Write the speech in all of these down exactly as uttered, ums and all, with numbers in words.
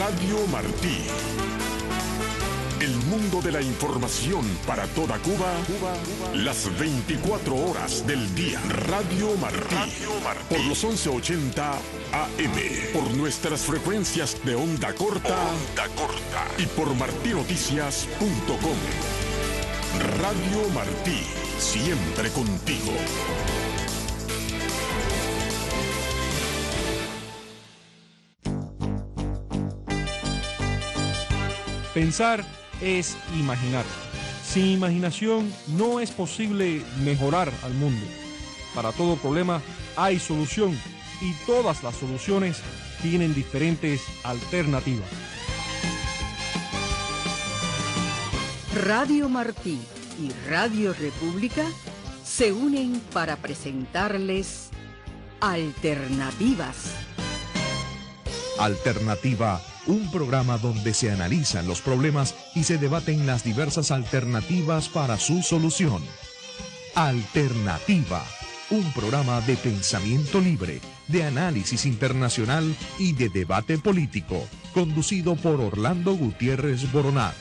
Radio Martí. El mundo de la información para toda Cuba, Cuba, Cuba. Las veinticuatro horas del día. Radio Martí. Radio Martí. Por los once ochenta A M. Por nuestras frecuencias de onda corta. Onda corta. Y por martinoticias punto com. Radio Martí. Siempre contigo. Pensar es imaginar. Sin imaginación no es posible mejorar al mundo. Para todo problema hay solución y todas las soluciones tienen diferentes alternativas. Radio Martí y Radio República se unen para presentarles Alternativas. Alternativa, un programa donde se analizan los problemas y se debaten las diversas alternativas para su solución. Alternativa, un programa de pensamiento libre, de análisis internacional y de debate político, conducido por Orlando Gutiérrez Boronat.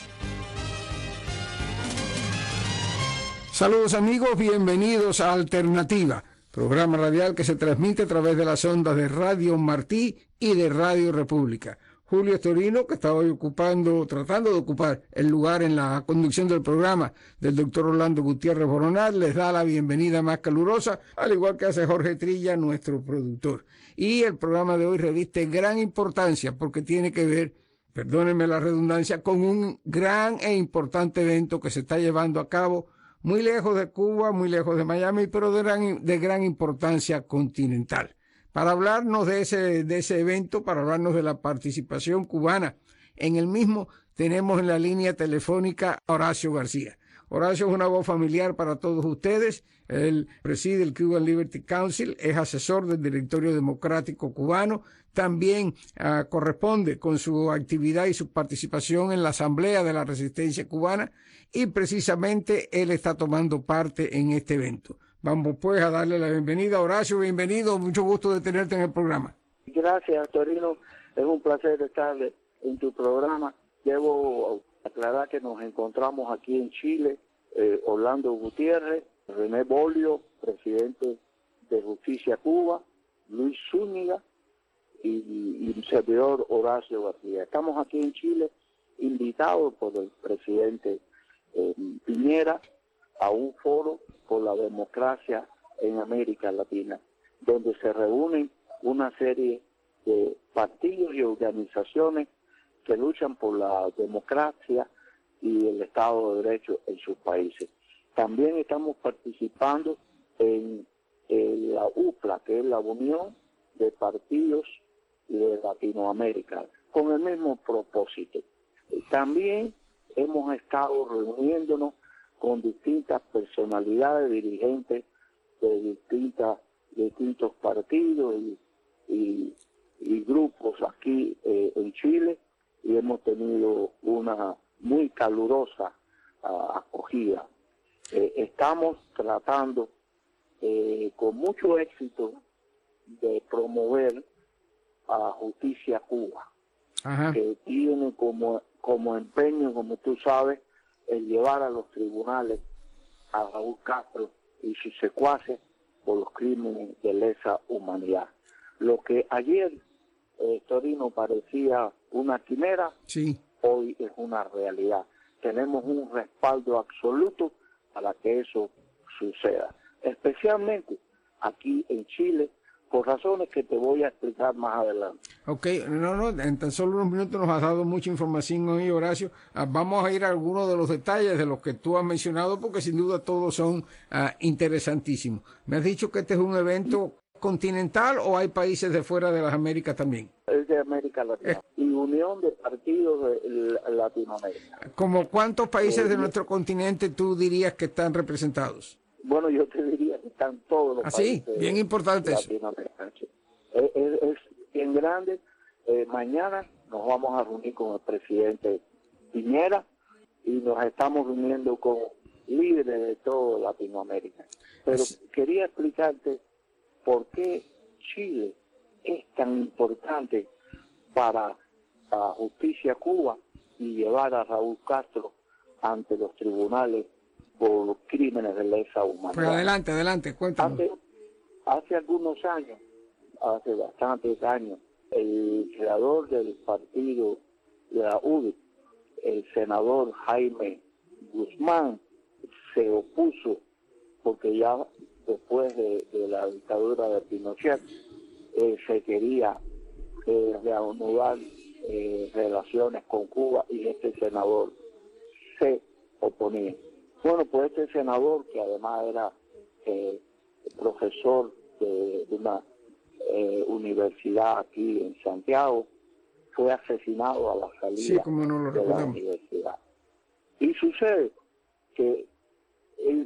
Saludos amigos, bienvenidos a Alternativa, programa radial que se transmite a través de las ondas de Radio Martí y de Radio República. Julio Estorino, que está hoy ocupando, tratando de ocupar el lugar en la conducción del programa del doctor Orlando Gutiérrez Boronat, les da la bienvenida más calurosa, al igual que hace Jorge Trilla, nuestro productor. Y el programa de hoy reviste gran importancia porque tiene que ver, perdónenme la redundancia, con un gran e importante evento que se está llevando a cabo muy lejos de Cuba, muy lejos de Miami, pero de gran, de gran importancia continental. Para hablarnos de ese, de ese evento, para hablarnos de la participación cubana en el mismo, tenemos en la línea telefónica a Horacio García. Horacio es una voz familiar para todos ustedes. Él preside el Cuban Liberty Council, es asesor del Directorio Democrático Cubano, también uh, corresponde con su actividad y su participación en la Asamblea de la Resistencia Cubana, y precisamente él está tomando parte en este evento. Vamos pues a darle la bienvenida. Horacio, bienvenido, mucho gusto de tenerte en el programa. Gracias, Torino, es un placer estar en tu programa. Debo aclarar que nos encontramos aquí en Chile, eh, Orlando Gutiérrez, René Bolio, presidente de Justicia Cuba, Luis Zúñiga y, y un servidor Horacio García. Estamos aquí en Chile invitados por el presidente eh, Piñera a un foro por la democracia en América Latina, donde se reúnen una serie de partidos y organizaciones que luchan por la democracia y el Estado de Derecho en sus países. También estamos participando en, en la U P L A, que es la Unión de Partidos de Latinoamérica, con el mismo propósito. También hemos estado reuniéndonos con distintas personalidades dirigentes de distintas, distintos partidos y, y, y grupos aquí eh, en Chile, y hemos tenido una muy calurosa uh, acogida. Eh, estamos tratando eh, con mucho éxito de promover a Justicia Cuba, Ajá. que tiene como, como empeño, como tú sabes, el llevar a los tribunales a Raúl Castro y sus secuaces por los crímenes de lesa humanidad. Lo que ayer, eh, Torino, parecía una quimera, sí. hoy es una realidad. Tenemos un respaldo absoluto para que eso suceda, especialmente aquí en Chile, por razones que te voy a explicar más adelante. Ok, no, no, en tan solo unos minutos nos has dado mucha información hoy, Horacio. Ah, vamos a ir a algunos de los detalles de los que tú has mencionado, porque sin duda todos son ah, interesantísimos. Me has dicho que este es un evento continental, ¿o hay países de fuera de las Américas también? Es de América Latina, eh. y Unión de Partidos de Latinoamérica. ¿Cómo cuántos países eh, de nuestro continente tú dirías que están representados? Bueno, yo te diría que están todos los ¿Ah, países. Sí, bien importante eso. Es, es, es bien grande. Eh, mañana nos vamos a reunir con el presidente Piñera y nos estamos reuniendo con líderes de toda Latinoamérica. Pero es... quería explicarte por qué Chile es tan importante para a justicia Cuba y llevar a Raúl Castro ante los tribunales por crímenes de lesa humanidad. Pues adelante, adelante, cuéntanos. Hace, hace algunos años, hace bastantes años, el creador del partido de la U D I, el senador Jaime Guzmán, se opuso porque ya después de, de la dictadura de Pinochet eh, se quería eh, reanudar eh, relaciones con Cuba y este senador se oponía. Bueno, pues este senador, que además era eh, profesor de, de una eh, universidad aquí en Santiago, fue asesinado a la salida sí, como no lo de la universidad. Y sucede que el,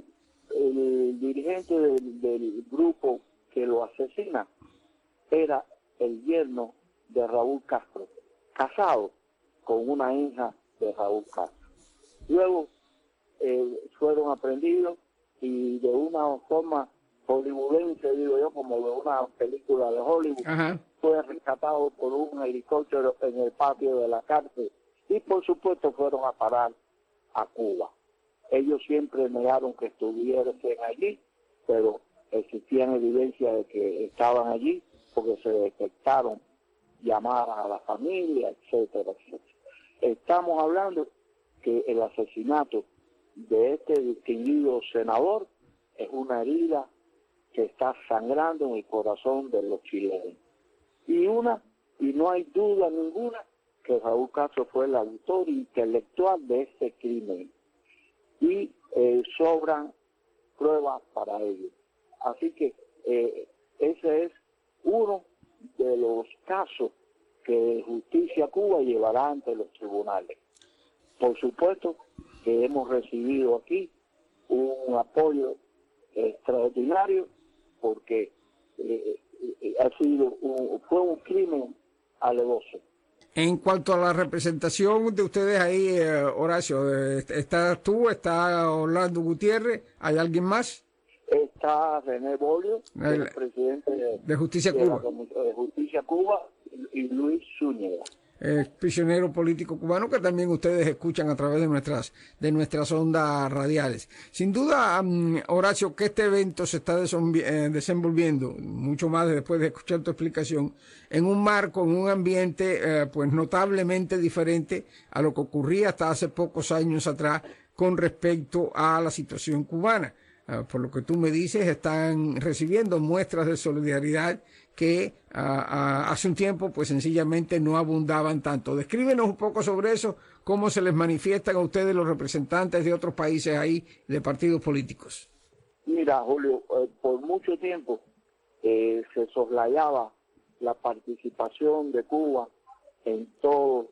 el dirigente del, del grupo que lo asesina era el yerno de Raúl Castro, casado con una hija de Raúl Castro. Luego eh, fueron aprendidos y de una forma hollywoodense, digo yo, como de una película de Hollywood, Ajá. fue rescatado por un helicóptero en el patio de la cárcel y por supuesto fueron a parar a Cuba. Ellos siempre negaron que estuviesen allí, pero existían evidencia de que estaban allí porque se detectaron llamadas a la familia, etcétera, etcétera. Estamos hablando que el asesinato de este distinguido senador es una herida que está sangrando en el corazón de los chilenos. Y una, y no hay duda ninguna, que Raúl Castro fue el autor intelectual de este crimen. Y eh, sobran pruebas para ello. Así que eh, ese es uno de los casos que Justicia Cuba llevará ante los tribunales. Por supuesto que hemos recibido aquí un apoyo extraordinario porque eh, eh, ha sido un, fue un crimen alevoso. En cuanto a la representación de ustedes ahí, eh, Horacio, eh, ¿estás tú, está Orlando Gutiérrez, hay alguien más? Está René Bolio, el, el presidente de, de Justicia de Cuba, la, de Justicia Cuba y, y Luis Zúñiga. Eh, prisionero político cubano que también ustedes escuchan a través de nuestras de nuestras ondas radiales. Sin duda, um, Horacio, que este evento se está eh, desenvolviendo, mucho más después de escuchar tu explicación, en un marco, en un ambiente eh, pues notablemente diferente a lo que ocurría hasta hace pocos años atrás con respecto a la situación cubana. Uh, por lo que tú me dices, están recibiendo muestras de solidaridad que uh, uh, hace un tiempo pues sencillamente no abundaban tanto. Descríbenos un poco sobre eso, cómo se les manifiestan a ustedes los representantes de otros países ahí, de partidos políticos. Mira, Julio, eh, por mucho tiempo eh, se soslayaba la participación de Cuba en todos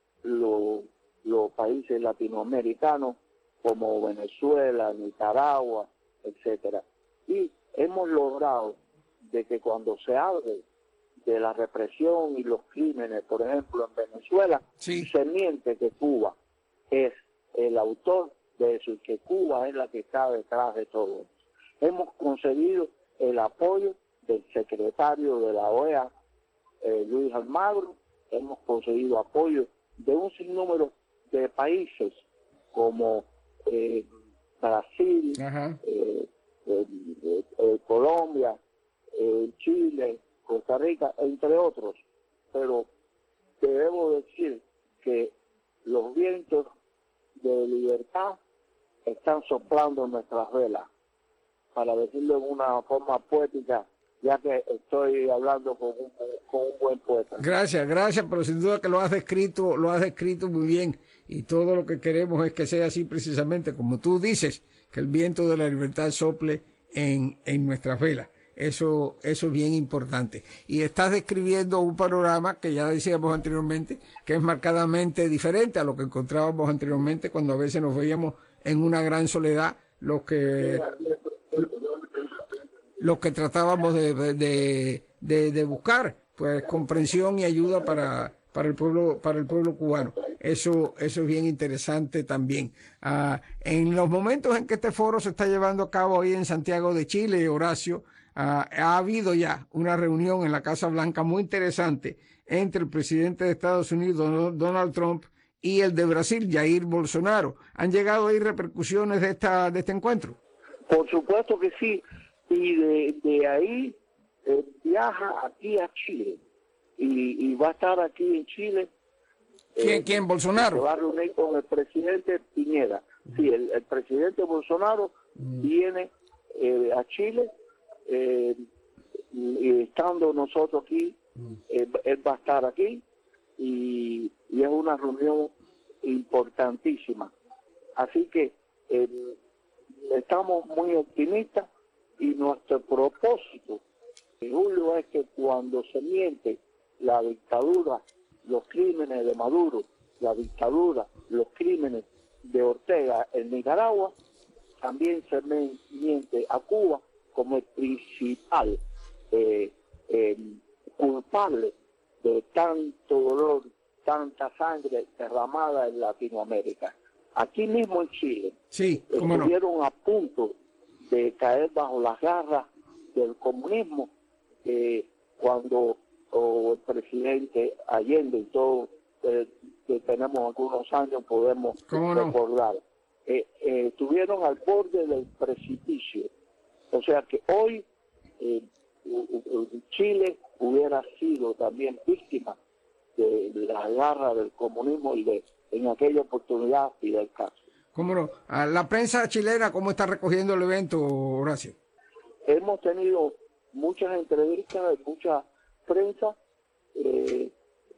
los, los países latinoamericanos como Venezuela, Nicaragua, etcétera. Y hemos logrado de que cuando se hable de la represión y los crímenes, por ejemplo, en Venezuela, sí, se miente que Cuba es el autor de eso y que Cuba es la que está detrás de todo eso. Hemos conseguido el apoyo del secretario de la O E A, eh, Luis Almagro, hemos conseguido apoyo de un sinnúmero de países como eh, Brasil, eh, eh, eh, eh, Colombia, eh, Chile, Costa Rica, entre otros. Pero te debo decir que los vientos de libertad están soplando nuestras velas, para decirlo en una forma poética, ya que estoy hablando con un, con un buen poeta. Gracias, gracias, pero sin duda que lo has descrito, lo has descrito muy bien, y todo lo que queremos es que sea así precisamente, como tú dices, que el viento de la libertad sople en, en nuestras velas. Eso, eso es bien importante. Y estás describiendo un panorama que ya decíamos anteriormente, que es marcadamente diferente a lo que encontrábamos anteriormente, cuando a veces nos veíamos en una gran soledad, los que... los que tratábamos de, de, de, de buscar pues comprensión y ayuda para, para el pueblo para el pueblo cubano. Eso eso es bien interesante también. Uh, en los momentos en que este foro se está llevando a cabo ahí en Santiago de Chile, Horacio, uh, ha habido ya una reunión en la Casa Blanca muy interesante entre el presidente de Estados Unidos, Donald Trump, y el de Brasil, Jair Bolsonaro. ¿Han llegado ahí repercusiones de, esta, de este encuentro? Por supuesto que sí, y de, de ahí eh, viaja aquí a Chile, y, y va a estar aquí en Chile. ¿Quién, eh, ¿quién Bolsonaro? Se va a reunir con el presidente Piñera. Sí, el, el presidente Bolsonaro mm. viene eh, a Chile, eh, y estando nosotros aquí, mm. eh, él va a estar aquí, y, y es una reunión importantísima. Así que eh, estamos muy optimistas, y nuestro propósito, Julio, es que cuando se miente la dictadura, los crímenes de Maduro, la dictadura, los crímenes de Ortega en Nicaragua, también se miente a Cuba como el principal eh, eh, culpable de tanto dolor, tanta sangre derramada en Latinoamérica. Aquí mismo en Chile, sí, estuvieron no? a punto de caer bajo las garras del comunismo, eh, cuando oh, el presidente Allende y todos eh, que tenemos algunos años podemos recordar, no? eh, eh, estuvieron al borde del precipicio. O sea que hoy eh, Chile hubiera sido también víctima de la garra del comunismo y de, en aquella oportunidad, Fidel Castro. ¿Cómo no? ¿A la prensa chilena cómo está recogiendo el evento, Horacio? Hemos tenido muchas entrevistas, mucha prensa. Eh,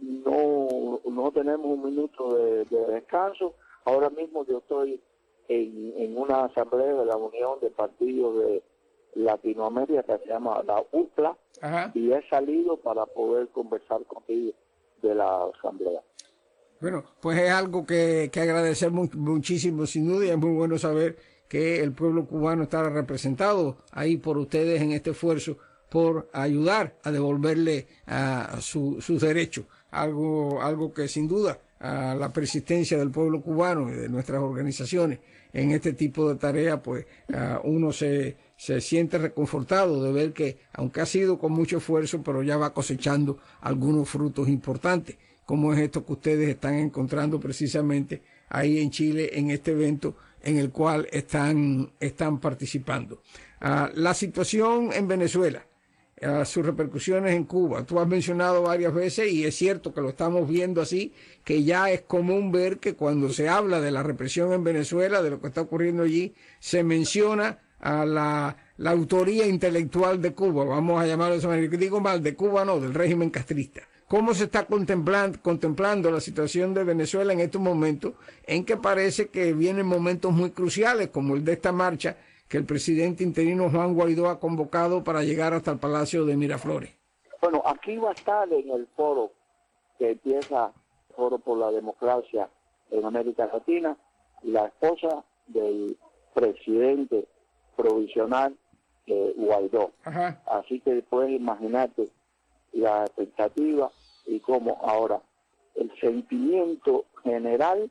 no, no tenemos un minuto de, de descanso. Ahora mismo yo estoy en, en una asamblea de la Unión de Partidos de Latinoamérica que se llama la U P L A. Ajá. Y he salido para poder conversar contigo de la asamblea. Bueno, pues es algo que, que agradecer muy, muchísimo, sin duda, y es muy bueno saber que el pueblo cubano está representado ahí por ustedes en este esfuerzo por ayudar a devolverle a su, sus derechos, algo, algo que sin duda a la persistencia del pueblo cubano y de nuestras organizaciones en este tipo de tareas, pues uh, uno se, se siente reconfortado de ver que, aunque ha sido con mucho esfuerzo, pero ya va cosechando algunos frutos importantes, como es esto que ustedes están encontrando precisamente ahí en Chile, en este evento en el cual están, están participando. Uh, la situación en Venezuela, uh, sus repercusiones en Cuba, tú has mencionado varias veces, y es cierto que lo estamos viendo así, que ya es común ver que cuando se habla de la represión en Venezuela, de lo que está ocurriendo allí, se menciona a la, la autoría intelectual de Cuba, vamos a llamarlo de esa manera, digo mal, de Cuba no, del régimen castrista. ¿Cómo se está contemplando, contemplando la situación de Venezuela en estos momentos, en que parece que vienen momentos muy cruciales, como el de esta marcha que el presidente interino Juan Guaidó ha convocado para llegar hasta el Palacio de Miraflores? Bueno, aquí va a estar en el foro que empieza, el Foro por la Democracia en América Latina, la esposa del presidente provisional eh, Guaidó. Ajá. Así que puedes imaginarte la expectativa y cómo ahora el sentimiento general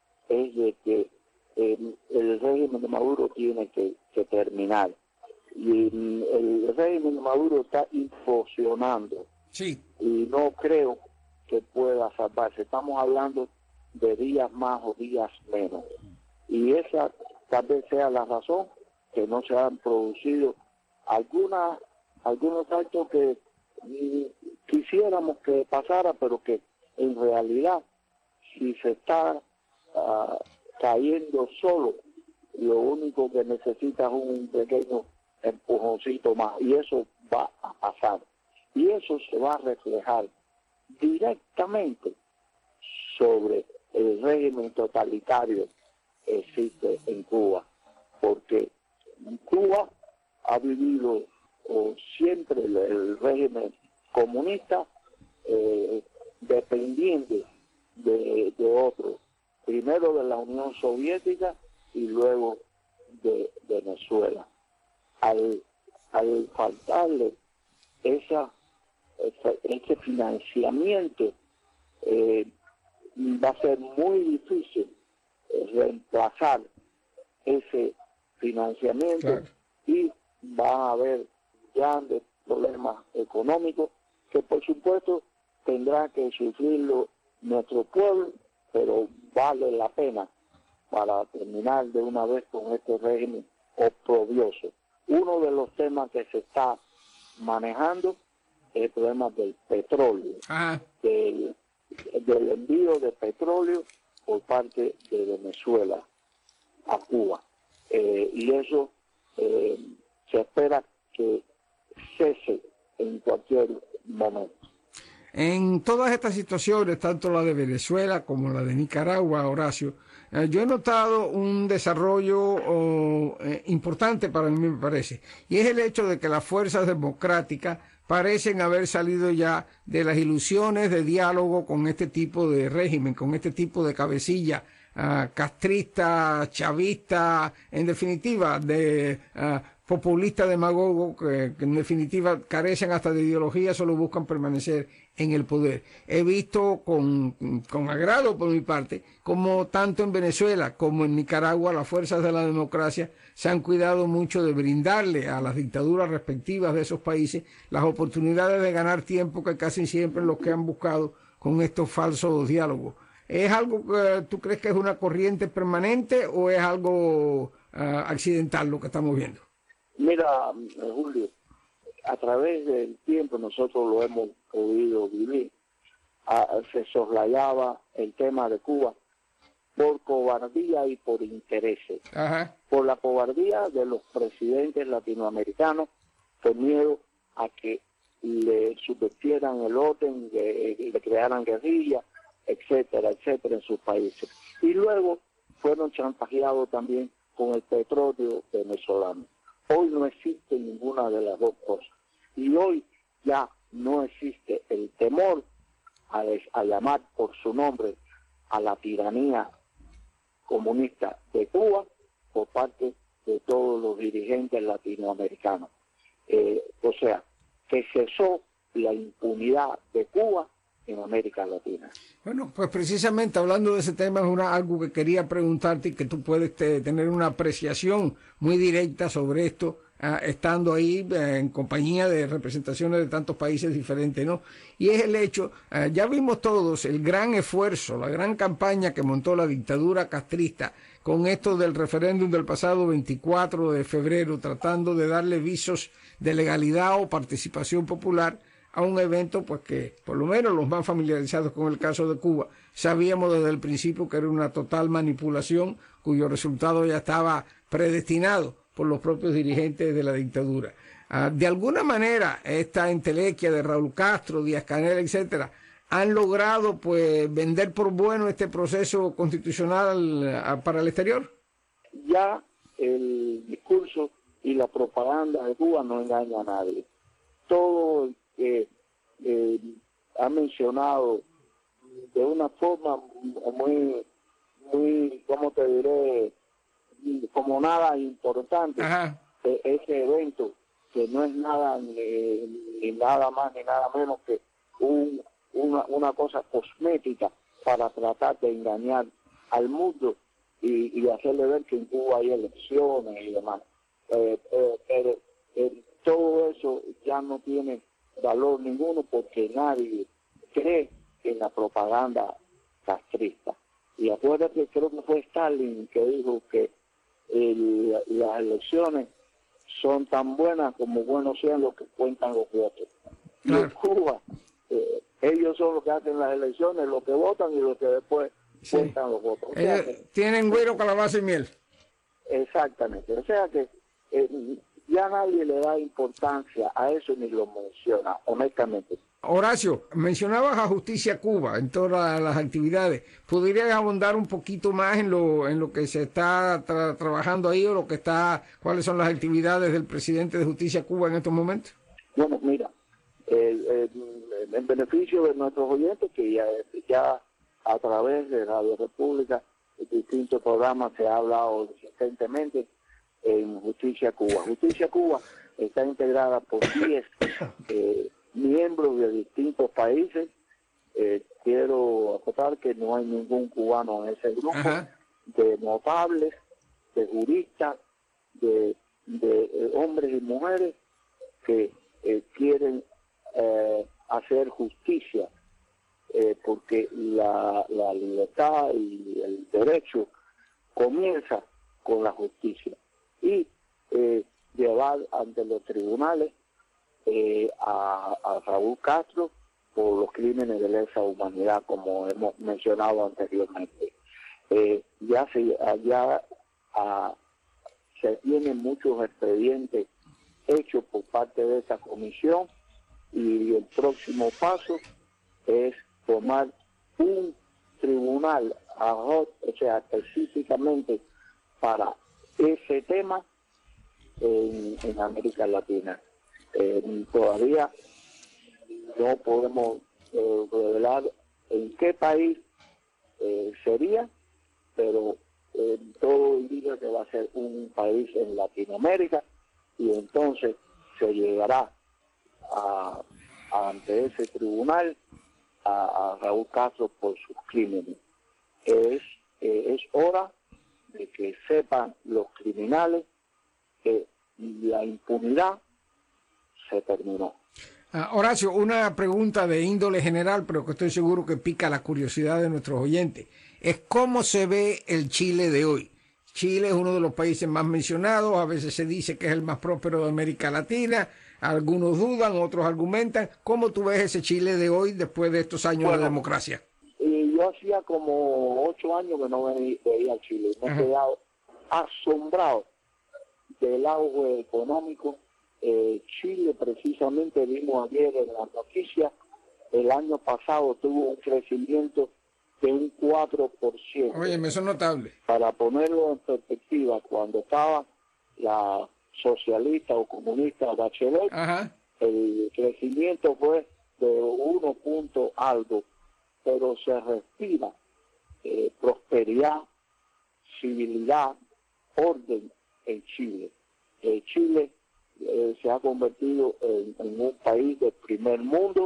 es de que eh, el régimen de Maduro tiene que, que terminar, y el, el régimen de Maduro está implosionando. Sí. Y no creo que pueda salvarse. Estamos hablando de días más o días menos, y esa tal vez sea la razón que no se han producido algunas algunos actos que quisiéramos que pasara, pero que en realidad, si se está uh, cayendo solo, lo único que necesita es un pequeño empujoncito más, y eso va a pasar, y eso se va a reflejar directamente sobre el régimen totalitario que existe en Cuba, porque Cuba ha vivido o siempre el, el régimen comunista eh, dependiendo de, de otros, primero de la Unión Soviética y luego de Venezuela. Al, al faltarle esa, esa, ese financiamiento, eh, va a ser muy difícil eh, reemplazar ese financiamiento, claro. Y va a haber grandes problemas económicos que por supuesto tendrá que sufrirlo nuestro pueblo, pero vale la pena para terminar de una vez con este régimen oprobioso. Uno de los temas que se está manejando es el problema del petróleo, Ah, del, del envío de petróleo por parte de Venezuela a Cuba. Eh, y eso eh, se espera que cese en cualquier momento. en todas estas situaciones, tanto la de Venezuela como la de Nicaragua, Horacio, eh, yo he notado un desarrollo oh, eh, importante para mí, me parece, y es el hecho de que las fuerzas democráticas parecen haber salido ya de las ilusiones de diálogo con este tipo de régimen, con este tipo de cabecilla uh, castrista, chavista, en definitiva, de uh, populista demagogo, que, que en definitiva carecen hasta de ideología, solo buscan permanecer en el poder. He visto con, con agrado por mi parte como tanto en Venezuela como en Nicaragua las fuerzas de la democracia se han cuidado mucho de brindarle a las dictaduras respectivas de esos países las oportunidades de ganar tiempo que casi siempre los que han buscado con estos falsos diálogos. ¿Es algo que tú crees que es una corriente permanente o es algo uh, accidental lo que estamos viendo? Mira, Julio, a través del tiempo nosotros lo hemos podido vivir. Ah, se soslayaba el tema de Cuba por cobardía y por intereses. Ajá. Por la cobardía de los presidentes latinoamericanos, por miedo a que le subvirtieran el orden, le, le crearan guerrillas, etcétera, etcétera, en sus países. Y luego fueron chantajeados también con el petróleo venezolano. Hoy no existe ninguna de las dos cosas. Y hoy ya no existe el temor a, a llamar por su nombre a la tiranía comunista de Cuba por parte de todos los dirigentes latinoamericanos. Eh, o sea, que cesó la impunidad de Cuba en América Latina. Bueno, pues precisamente hablando de ese tema es una, algo que quería preguntarte y que tú puedes te, tener una apreciación muy directa sobre esto, uh, estando ahí uh, en compañía de representaciones de tantos países diferentes, ¿no? Y es el hecho, uh, ya vimos todos el gran esfuerzo, la gran campaña que montó la dictadura castrista con esto del referéndum del pasado veinticuatro de febrero, tratando de darle visos de legalidad o participación popular a un evento pues que por lo menos los más familiarizados con el caso de Cuba sabíamos desde el principio que era una total manipulación cuyo resultado ya estaba predestinado por los propios dirigentes de la dictadura. Ah, de alguna manera esta entelequia de Raúl Castro, Díaz-Canel, etcétera, han logrado pues vender por bueno este proceso constitucional ah, para el exterior. Ya el discurso y la propaganda de Cuba no engaña a nadie. Todo que eh, ha mencionado de una forma muy, muy, ¿cómo te diré? Como nada importante. Ajá. Eh, ese evento, que no es nada ni, ni nada más ni nada menos que un, una, una cosa cosmética para tratar de engañar al mundo y, y hacerle ver que en Cuba hay elecciones y demás. Eh, eh, pero eh, todo eso ya no tiene valor ninguno porque nadie cree en la propaganda castrista. Y acuérdate, creo que fue Stalin que dijo que el, las elecciones son tan buenas como buenos sean los que cuentan los votos. Y en Cuba, eh, ellos son los que hacen las elecciones, los que votan y los que después sí. cuentan los votos. O sea que, tienen güero, calabaza y miel. Exactamente. O sea que eh, ya nadie le da importancia a eso ni lo menciona, honestamente. Horacio, mencionabas a Justicia Cuba en todas las actividades. ¿Podrías abundar un poquito más en lo en lo que se está tra trabajando ahí o lo que está, cuáles son las actividades del presidente de Justicia Cuba en estos momentos? Bueno, mira, eh, eh, en beneficio de nuestros oyentes, que ya, ya a través de Radio República, de distintos programas se ha hablado insistentemente en Justicia Cuba. Justicia Cuba está integrada por diez eh, miembros de distintos países. Eh, quiero acotar que no hay ningún cubano en ese grupo. Ajá. De notables, de juristas, de, de eh, hombres y mujeres que eh, quieren eh, hacer justicia eh, porque la, la libertad y el derecho comienza con la justicia. Y eh, llevar ante los tribunales eh, a, a Raúl Castro por los crímenes de lesa humanidad, como hemos mencionado anteriormente. Eh, ya se, ya a, se tienen muchos expedientes hechos por parte de esta comisión, y el próximo paso es formar un tribunal ad hoc, o sea, específicamente para ese tema en, en América Latina. Eh, todavía no podemos eh, revelar en qué país eh, sería, pero eh, todo indica que va a ser un país en Latinoamérica, y entonces se llegará a, a ante ese tribunal a, a Raúl Castro por sus crímenes. Es, eh, es hora de que sepan los criminales que la impunidad se terminó. Uh, Horacio, una pregunta de índole general, pero que estoy seguro que pica la curiosidad de nuestros oyentes. Es cómo se ve el Chile de hoy. Chile es uno de los países más mencionados, a veces se dice que es el más próspero de América Latina, algunos dudan, otros argumentan. ¿Cómo tú ves ese Chile de hoy después de estos años bueno, de democracia? Y yo hacía como ocho años que no veía a Chile. Me he quedado asombrado del auge económico. Eh, Chile, precisamente, vimos ayer en las noticias, el año pasado tuvo un crecimiento de un cuatro por ciento. Oye, eso es notable. Para ponerlo en perspectiva, cuando estaba la socialista o comunista Bachelet, Ajá. el crecimiento fue de uno punto algo, pero se respira eh, prosperidad, civilidad, orden en Chile. Eh, Chile eh, se ha convertido en, en un país del primer mundo,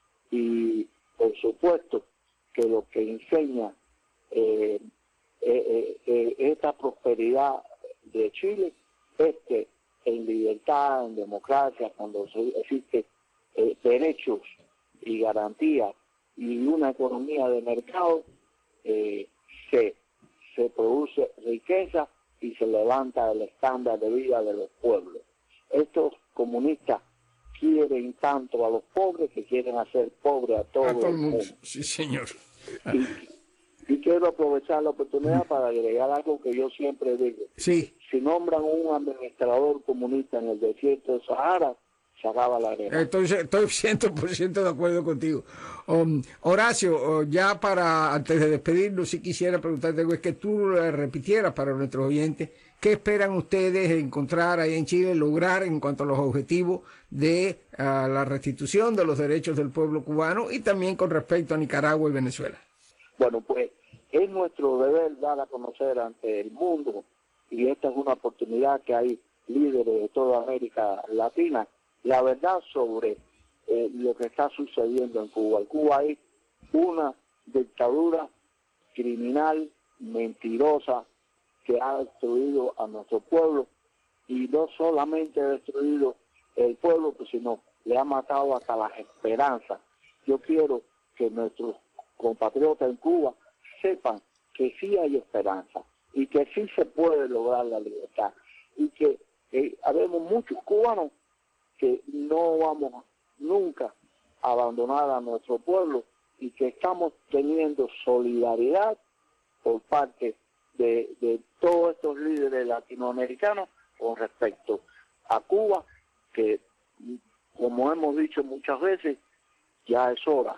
y por supuesto que lo que enseña eh, eh, eh, esta prosperidad de Chile es que en libertad, en democracia, cuando se existe eh, derechos y garantías y una economía de mercado, eh, se, se produce riqueza y se levanta el estándar de vida de los pueblos. Estos comunistas quieren tanto a los pobres que quieren hacer pobre a todo, a todo el mundo. Sí, señor. Y, y quiero aprovechar la oportunidad para agregar algo que yo siempre digo. Sí. Si nombran un administrador comunista en el desierto de Sahara, se acaba la guerra. Estoy, estoy cien por ciento de acuerdo contigo. Um, Horacio, ya para, antes de despedirnos, si quisiera preguntarte algo, es que tú repitieras para nuestros oyentes, ¿qué esperan ustedes encontrar ahí en Chile, lograr en cuanto a los objetivos de uh, la restitución de los derechos del pueblo cubano, y también con respecto a Nicaragua y Venezuela? Bueno, pues es nuestro deber dar a conocer ante el mundo, y esta es una oportunidad que hay líderes de toda América Latina, la verdad sobre eh, lo que está sucediendo en Cuba. En Cuba hay una dictadura criminal, mentirosa, que ha destruido a nuestro pueblo, y no solamente ha destruido el pueblo, sino le ha matado hasta las esperanzas. Yo quiero que nuestros compatriotas en Cuba sepan que sí hay esperanza y que sí se puede lograr la libertad, y que eh, habemos muchos cubanos que no vamos nunca a abandonar a nuestro pueblo, y que estamos teniendo solidaridad por parte de, de todos estos líderes latinoamericanos con respecto a Cuba, que, como hemos dicho muchas veces, ya es hora.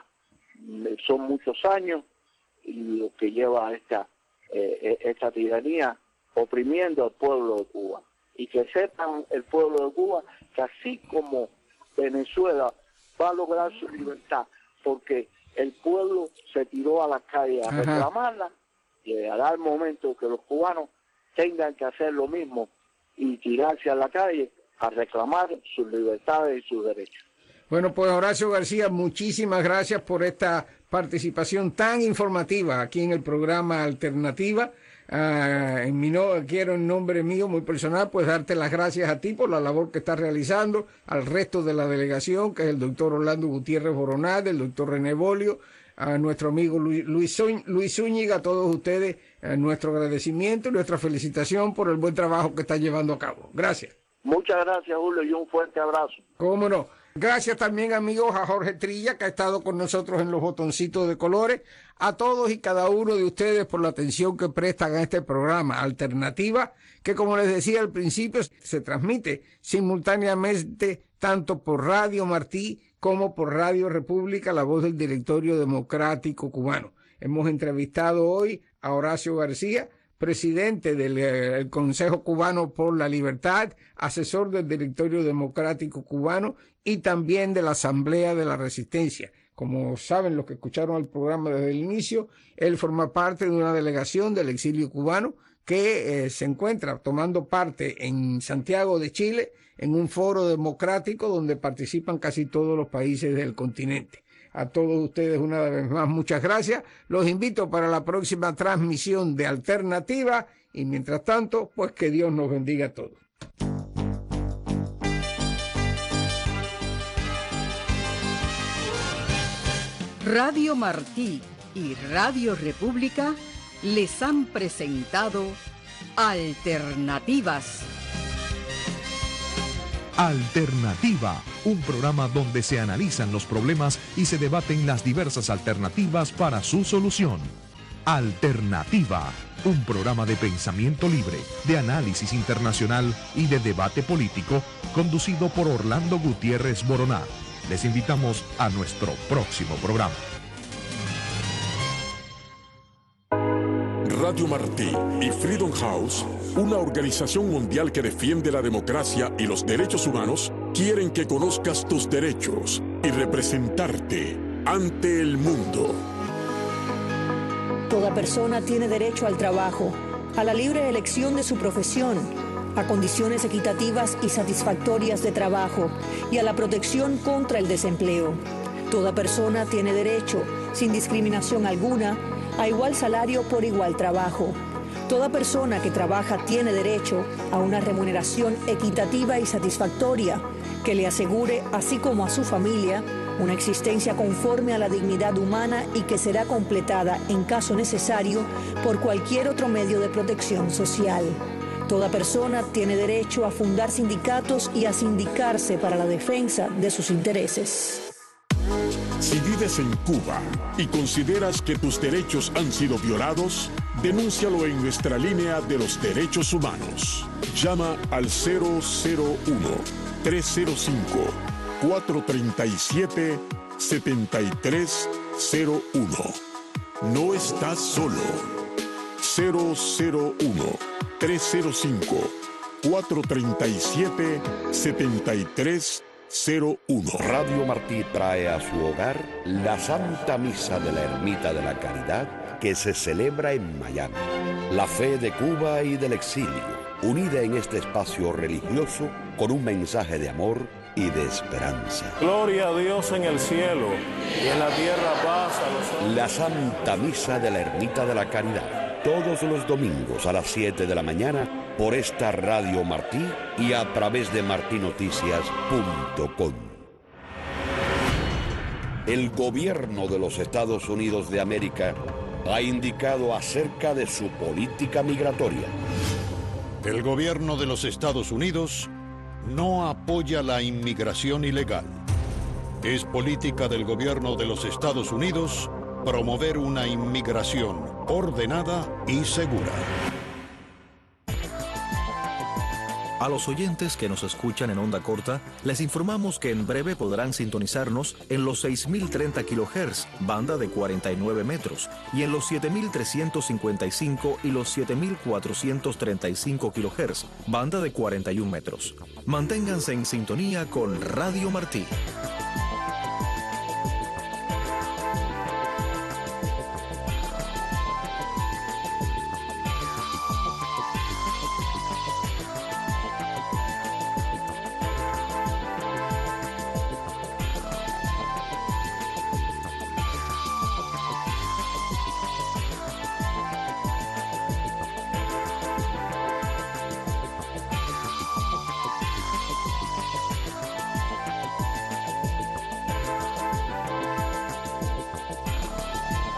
Son muchos años y lo que lleva esta, eh, esta tiranía oprimiendo al pueblo de Cuba. Y que sepan el pueblo de Cuba que así como Venezuela va a lograr su libertad, porque el pueblo se tiró a la calle a reclamarla, y llegará el momento que los cubanos tengan que hacer lo mismo y tirarse a la calle a reclamar sus libertades y sus derechos. Bueno, pues Horacio García, muchísimas gracias por esta participación tan informativa aquí en el programa Alternativa. Uh, en mi no, quiero en nombre mío, muy personal, pues darte las gracias a ti por la labor que estás realizando, al resto de la delegación, que es el doctor Orlando Gutiérrez Boronat, el doctor René Bolio, a nuestro amigo Luis, Luis, Luis Zúñiga, a todos ustedes, eh, nuestro agradecimiento y nuestra felicitación por el buen trabajo que está llevando a cabo. Gracias. Muchas gracias, Julio, y un fuerte abrazo. ¿Cómo no? Gracias también, amigos, a Jorge Trilla, que ha estado con nosotros en los botoncitos de colores, a todos y cada uno de ustedes por la atención que prestan a este programa Alternativa, que como les decía al principio, se transmite simultáneamente tanto por Radio Martí como por Radio República, la voz del Directorio Democrático Cubano. Hemos entrevistado hoy a Horacio García, presidente del eh, Consejo Cubano por la Libertad, asesor del Directorio Democrático Cubano y también de la Asamblea de la Resistencia. Como saben los que escucharon el programa desde el inicio, él forma parte de una delegación del exilio cubano que eh, se encuentra tomando parte en Santiago de Chile en un foro democrático donde participan casi todos los países del continente. A todos ustedes una vez más muchas gracias. Los invito para la próxima transmisión de Alternativa y mientras tanto, pues que Dios nos bendiga a todos. Radio Martí y Radio República les han presentado Alternativas. Alternativa, un programa donde se analizan los problemas y se debaten las diversas alternativas para su solución. Alternativa, un programa de pensamiento libre, de análisis internacional y de debate político, conducido por Orlando Gutiérrez Boroná. Les invitamos a nuestro próximo programa. Radio Martí y Freedom House, una organización mundial que defiende la democracia y los derechos humanos, quieren que conozcas tus derechos y representarte ante el mundo. Toda persona tiene derecho al trabajo, a la libre elección de su profesión, a condiciones equitativas y satisfactorias de trabajo y a la protección contra el desempleo. Toda persona tiene derecho, sin discriminación alguna, a igual salario por igual trabajo. Toda persona que trabaja tiene derecho a una remuneración equitativa y satisfactoria que le asegure, así como a su familia, una existencia conforme a la dignidad humana y que será completada, en caso necesario, por cualquier otro medio de protección social. Toda persona tiene derecho a fundar sindicatos y a sindicarse para la defensa de sus intereses. Si vives en Cuba y consideras que tus derechos han sido violados, denúncialo en nuestra línea de los derechos humanos. Llama al cero cero uno, tres cero cinco, cuatro tres siete, siete tres cero uno. No estás solo. cero cero uno, tres cero cinco, cuatro tres siete, siete tres cero uno. Radio Martí trae a su hogar la Santa Misa de la Ermita de la Caridad que se celebra en Miami. La fe de Cuba y del exilio, unida en este espacio religioso con un mensaje de amor y de esperanza. Gloria a Dios en el cielo y en la tierra paz a los hombres. La Santa Misa de la Ermita de la Caridad, todos los domingos a las siete de la mañana por esta Radio Martí y a través de martinoticias punto com. El gobierno de los Estados Unidos de América ha indicado acerca de su política migratoria. El gobierno de los Estados Unidos no apoya la inmigración ilegal. Es política del gobierno de los Estados Unidos promover una inmigración ordenada y segura. A los oyentes que nos escuchan en onda corta, les informamos que en breve podrán sintonizarnos en los seis mil treinta kilohertz, banda de cuarenta y nueve metros, y en los siete mil trescientos cincuenta y cinco y los siete mil cuatrocientos treinta y cinco kilohertz, banda de cuarenta y un metros. Manténganse en sintonía con Radio Martí.